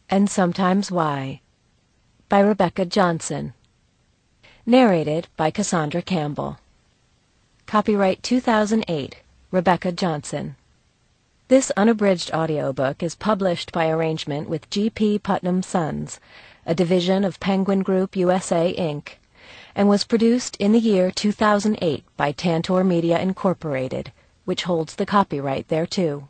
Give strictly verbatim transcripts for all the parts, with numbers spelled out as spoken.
And Sometimes Why, by Rebecca Johnson. Narrated by Cassandra Campbell. Copyright two thousand eight, Rebecca Johnson. This unabridged audiobook is published by arrangement with G P. Putnam Sons, a division of Penguin Group U S A, Incorporated, and was produced in the year two thousand eight by Tantor Media, Incorporated, which holds the copyright thereto.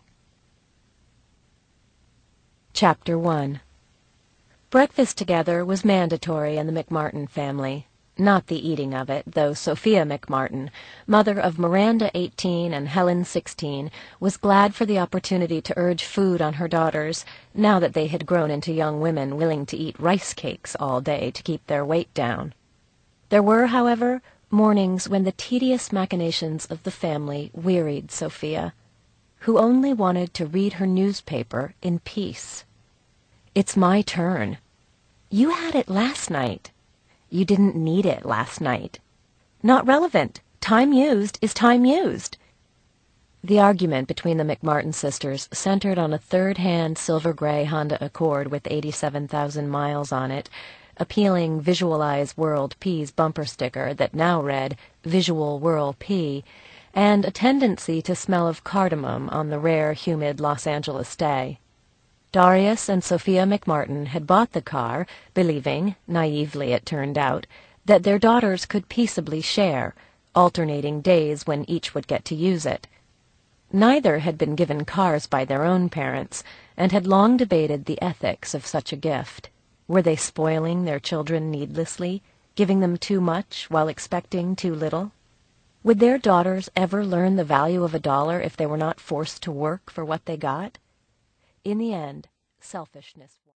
Chapter one. Breakfast together was mandatory in the McMartin family. Not the eating of it, though Sophia McMartin, mother of Miranda eighteen and Helen sixteen, was glad for the opportunity to urge food on her daughters, now that they had grown into young women willing to eat rice cakes all day to keep their weight down. There were, however, mornings when the tedious machinations of the family wearied Sophia, who only wanted to read her newspaper in peace. "It's my turn." "You had it last night." "You didn't need it last night." "Not relevant. Time used is time used." The argument between the McMartin sisters centered on a third-hand silver-gray Honda Accord with eighty-seven thousand miles on it, a peeling Visualize World Pea's bumper sticker that now read Visual Whirl P, and a tendency to smell of cardamom on the rare, humid Los Angeles day. Darius and Sophia McMartin had bought the car, believing, naively it turned out, that their daughters could peaceably share, alternating days when each would get to use it. Neither had been given cars by their own parents, and had long debated the ethics of such a gift. Were they spoiling their children needlessly, giving them too much while expecting too little? Would their daughters ever learn the value of a dollar if they were not forced to work for what they got? In the end, selfishness won.